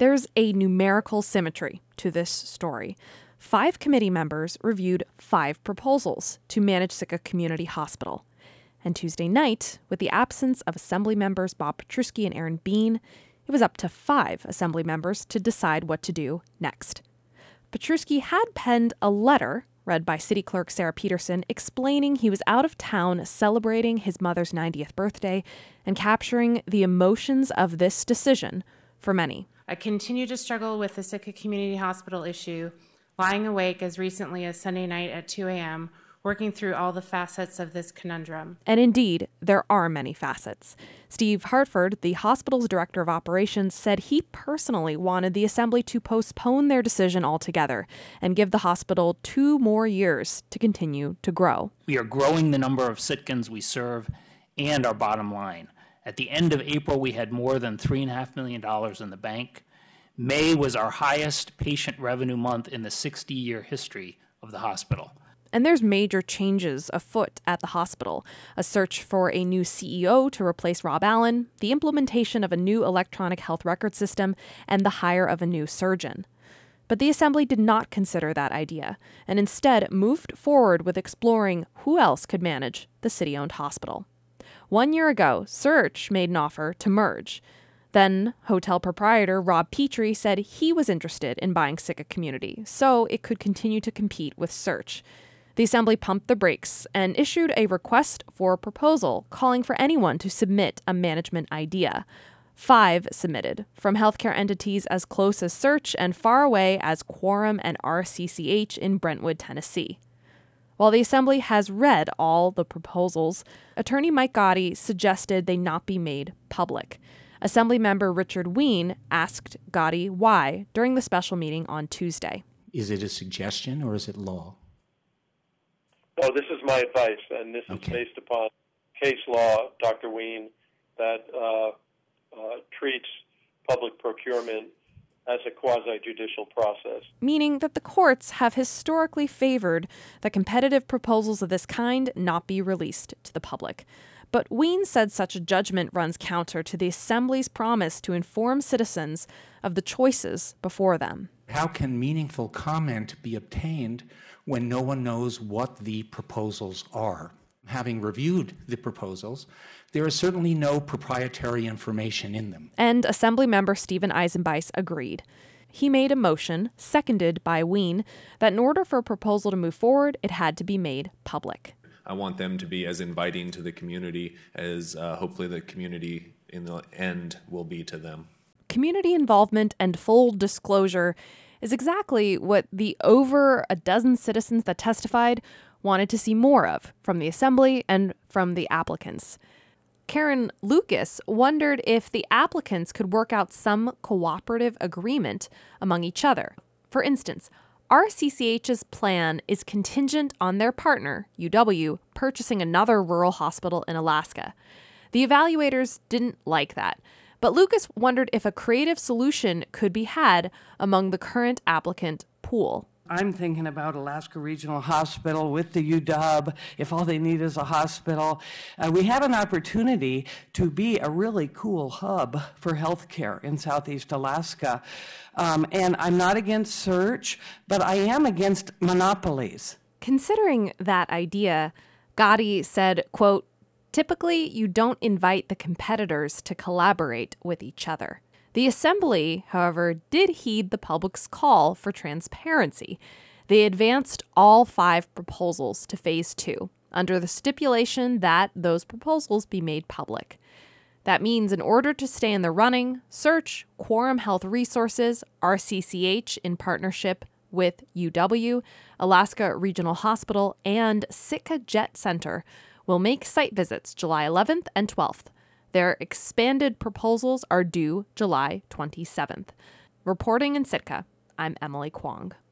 There's a numerical symmetry to this story. 5 committee members reviewed 5 proposals to manage Sitka Community Hospital. And Tuesday night, with the absence of Assembly members Bob Petruski and Aaron Bean, it was up to 5 Assembly members to decide what to do next. Petruski had penned a letter, read by City Clerk Sarah Peterson, explaining he was out of town celebrating his mother's 90th birthday and capturing the emotions of this decision for many. I continue to struggle with the Sitka Community Hospital issue, lying awake as recently as Sunday night at 2 a.m., working through all the facets of this conundrum. And indeed, there are many facets. Steve Hartford, the hospital's director of operations, said he personally wanted the Assembly to postpone their decision altogether and give the hospital 2 more years to continue to grow. We are growing the number of Sitkans we serve and our bottom line. At the end of April, we had more than $3.5 million in the bank. May was our highest patient revenue month in the 60-year history of the hospital. And there's major changes afoot at the hospital. A search for a new CEO to replace Rob Allen, the implementation of a new electronic health record system, and the hire of a new surgeon. But the Assembly did not consider that idea, and instead moved forward with exploring who else could manage the city-owned hospital. 1 year ago, Search made an offer to merge. Then, hotel proprietor Rob Petrie said he was interested in buying Sitka Community, so it could continue to compete with Search. The Assembly pumped the brakes and issued a request for a proposal calling for anyone to submit a management idea. 5 submitted, from healthcare entities as close as Search and far away as Quorum and RCCH in Brentwood, Tennessee. While the Assembly has read all the proposals, Attorney Mike Gotti suggested they not be made public. Assemblymember Richard Ween asked Gotti why during the special meeting on Tuesday. Is it a suggestion or is it law? Oh, this is my advice, and this is based upon case law, Dr. Ween, that treats public procurement as a quasi-judicial process. Meaning that the courts have historically favored that competitive proposals of this kind not be released to the public. But Ween said such a judgment runs counter to the Assembly's promise to inform citizens of the choices before them. How can meaningful comment be obtained when no one knows what the proposals are? Having reviewed the proposals, there is certainly no proprietary information in them. And Assemblymember Stephen Eisenbeis agreed. He made a motion, seconded by Ween, that in order for a proposal to move forward, it had to be made public. I want them to be as inviting to the community as hopefully the community in the end will be to them. Community involvement and full disclosure is exactly what the over a dozen citizens that testified wanted to see more of from the Assembly and from the applicants. Karen Lucas wondered if the applicants could work out some cooperative agreement among each other. For instance, RCCH's plan is contingent on their partner, UW, purchasing another rural hospital in Alaska. The evaluators didn't like that, but Lucas wondered if a creative solution could be had among the current applicant pool. I'm thinking about Alaska Regional Hospital with the UW, if all they need is a hospital. We have an opportunity to be a really cool hub for healthcare in Southeast Alaska. And I'm not against search, but I am against monopolies. Considering that idea, Gotti said, quote, "Typically, you don't invite the competitors to collaborate with each other." The Assembly, however, did heed the public's call for transparency. They advanced all 5 proposals to Phase 2, under the stipulation that those proposals be made public. That means in order to stay in the running, Search, Quorum Health Resources, RCCH in partnership with UW, Alaska Regional Hospital, and Sitka Jet Center will make site visits July 11th and 12th. Their expanded proposals are due July 27th. Reporting in Sitka, I'm Emily Kwong.